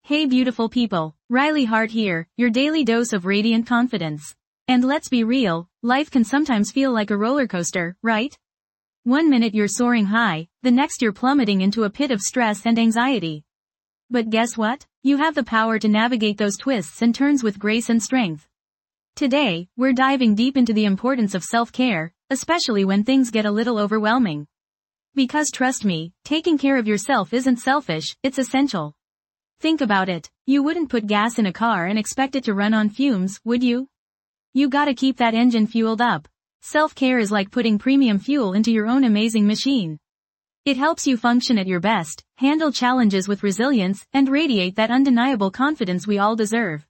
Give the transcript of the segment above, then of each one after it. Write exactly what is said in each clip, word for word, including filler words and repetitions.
Hey beautiful people, Riley Hart here, your daily dose of radiant confidence. And let's be real, life can sometimes feel like a roller coaster, right? One minute you're soaring high, the next you're plummeting into a pit of stress and anxiety. But guess what? You have the power to navigate those twists and turns with grace and strength. Today, we're diving deep into the importance of self-care, especially when things get a little overwhelming. Because trust me, taking care of yourself isn't selfish, it's essential. Think about it, you wouldn't put gas in a car and expect it to run on fumes, would you? You gotta keep that engine fueled up. Self-care is like putting premium fuel into your own amazing machine. It helps you function at your best, handle challenges with resilience, and radiate that undeniable confidence we all deserve.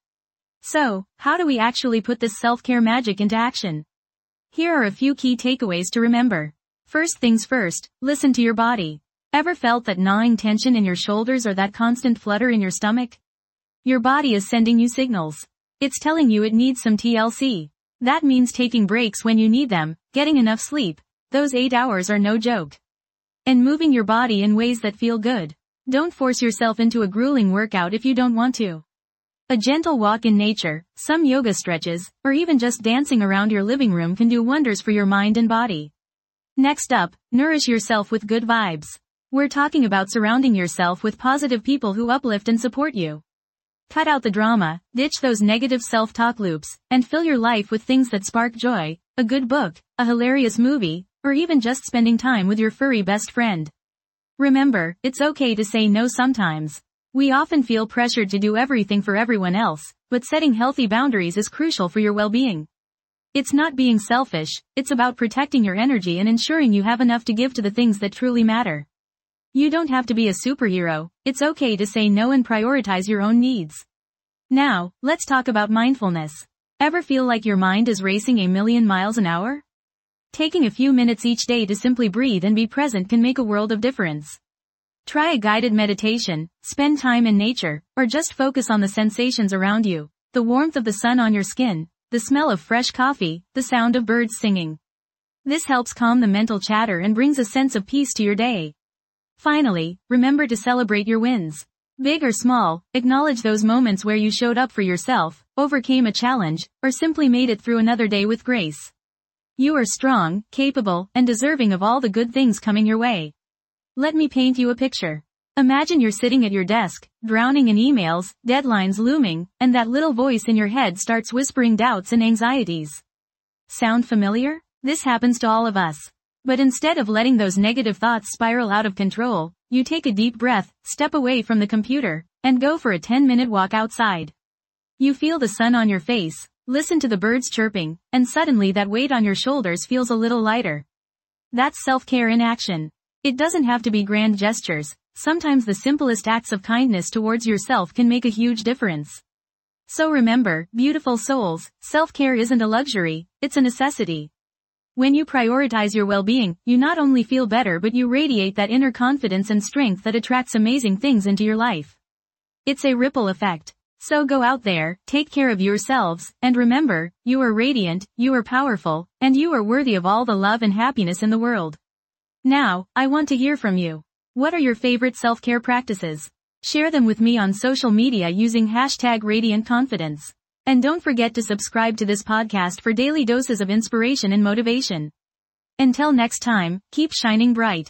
So, how do we actually put this self-care magic into action? Here are a few key takeaways to remember. First things first, listen to your body. Ever felt that gnawing tension in your shoulders or that constant flutter in your stomach? Your body is sending you signals. It's telling you it needs some T L C. That means taking breaks when you need them, getting enough sleep. Those eight hours are no joke. And moving your body in ways that feel good. Don't force yourself into a grueling workout if you don't want to. A gentle walk in nature, some yoga stretches, or even just dancing around your living room can do wonders for your mind and body. Next up, nourish yourself with good vibes. We're talking about surrounding yourself with positive people who uplift and support you. Cut out the drama, ditch those negative self-talk loops, and fill your life with things that spark joy, a good book, a hilarious movie, or even just spending time with your furry best friend. Remember, it's okay to say no sometimes. We often feel pressured to do everything for everyone else, but setting healthy boundaries is crucial for your well-being. It's not being selfish, it's about protecting your energy and ensuring you have enough to give to the things that truly matter. You don't have to be a superhero, it's okay to say no and prioritize your own needs. Now, let's talk about mindfulness. Ever feel like your mind is racing a million miles an hour? Taking a few minutes each day to simply breathe and be present can make a world of difference. Try a guided meditation, spend time in nature, or just focus on the sensations around you, the warmth of the sun on your skin, the smell of fresh coffee, the sound of birds singing. This helps calm the mental chatter and brings a sense of peace to your day. Finally, remember to celebrate your wins. Big or small, acknowledge those moments where you showed up for yourself, overcame a challenge, or simply made it through another day with grace. You are strong, capable, and deserving of all the good things coming your way. Let me paint you a picture. Imagine you're sitting at your desk, drowning in emails, deadlines looming, and that little voice in your head starts whispering doubts and anxieties. Sound familiar? This happens to all of us. But instead of letting those negative thoughts spiral out of control, you take a deep breath, step away from the computer, and go for a ten-minute walk outside. You feel the sun on your face, listen to the birds chirping, and suddenly that weight on your shoulders feels a little lighter. That's self-care in action. It doesn't have to be grand gestures. Sometimes the simplest acts of kindness towards yourself can make a huge difference. So remember, beautiful souls, self-care isn't a luxury, it's a necessity. When you prioritize your well-being, you not only feel better but you radiate that inner confidence and strength that attracts amazing things into your life. It's a ripple effect. So go out there, take care of yourselves, and remember, you are radiant, you are powerful, and you are worthy of all the love and happiness in the world. Now, I want to hear from you. What are your favorite self-care practices? Share them with me on social media using hashtag Radiant Confidence. And don't forget to subscribe to this podcast for daily doses of inspiration and motivation. Until next time, keep shining bright.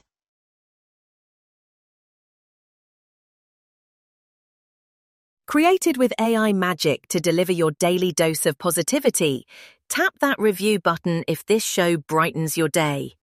Created with A I magic to deliver your daily dose of positivity, tap that review button if this show brightens your day.